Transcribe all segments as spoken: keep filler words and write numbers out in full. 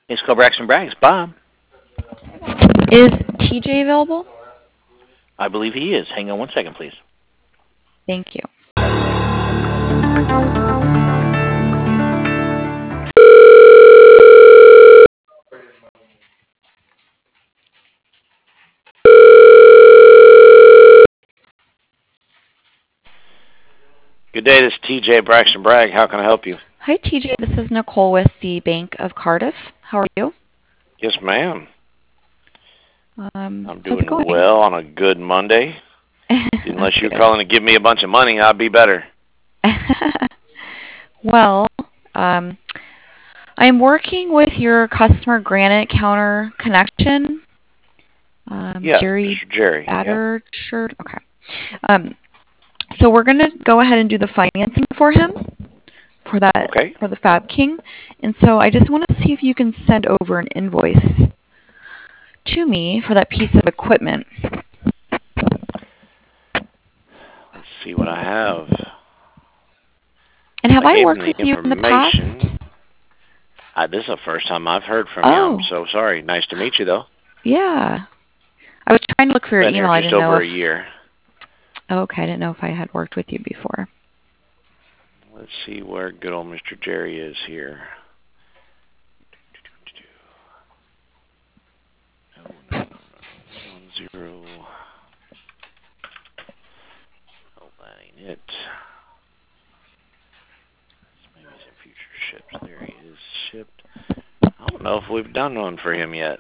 It's called Braxton Braggs. Bob. Is T J available? I believe he is. Hang on one second, please. Thank you. Good day, this is T J Braxton Bragg. How can I help you? Hi, T J. This is Nicole with the Bank of Cardiff. How are you? Yes, ma'am. Um, I'm how's it doing going? well on a good Monday. Unless That's you're good. calling to give me a bunch of money, I'd be better. Well, um, I'm working with your customer Granite counter connection. Um, Yeah, Jerry Mister Jerry. Yep. Battershirt. Okay. Um, so we're gonna go ahead and do the financing for him for that Okay. for the Fab King, and so I just want to see if you can send over an invoice to me for that piece of equipment. Let's see what I have. And have I I gave him worked the with you in the past? information. I, this is the first time I've heard from you. I'm Oh, so sorry. Nice to meet you, though. yeah. I was trying to look for your Been here email. I just didn't know over a if. year. Oh, okay, I didn't know if I had worked with you before. Let's see where good old Mister Jerry is here. No, no, no, no. One zero. Oh, that ain't it. Maybe some future ships. There he is. Shipped. I don't know if we've done one for him yet.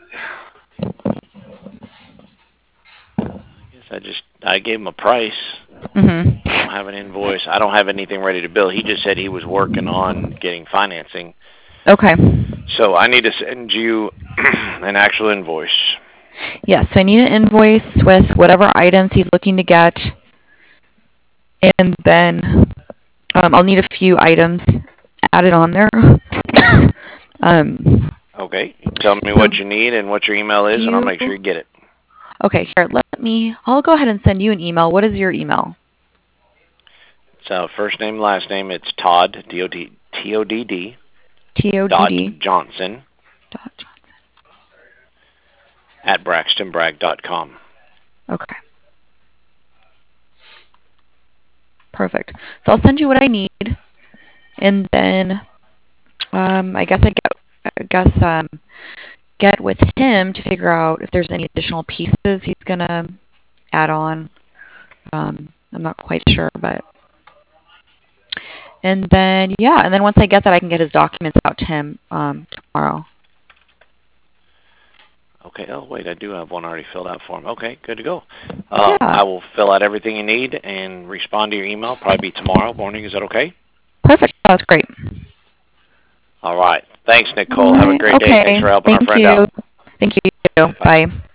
I guess I just I gave him a price. Mm-hmm. I don't have an invoice. I don't have anything ready to bill. He just said he was working on getting financing. Okay. So I need to send you an actual invoice. Yes, so I need an invoice with whatever items he's looking to get, and then um, I'll need a few items added on there. um, Okay. You tell me so what you need and what your email do is, and I'll you? make sure you get it. Okay, here. Let me. I'll go ahead and send you an email. What is your email? So first name, last name. It's Todd D O D T O D D T O D dot D. Johnson Dot Johnson. at Braxton Bragg dot com. Okay. Perfect. So I'll send you what I need, and then um, I guess I get, I guess um, get with him to figure out if there's any additional pieces he's gonna add on. Um, I'm not quite sure, but and then yeah, and then once I get that, I can get his documents out to him um, tomorrow. Okay. Oh, wait, I do have one already filled out for him. Okay, good to go. Um, Yeah, I will fill out everything you need and respond to your email. Probably be tomorrow morning. Is that okay? perfect. That's great. All right. Thanks, All Nicole. Have a right. great day. Thanks Okay. for helping our Thank friend you. out. Thank you. Okay, bye. Bye.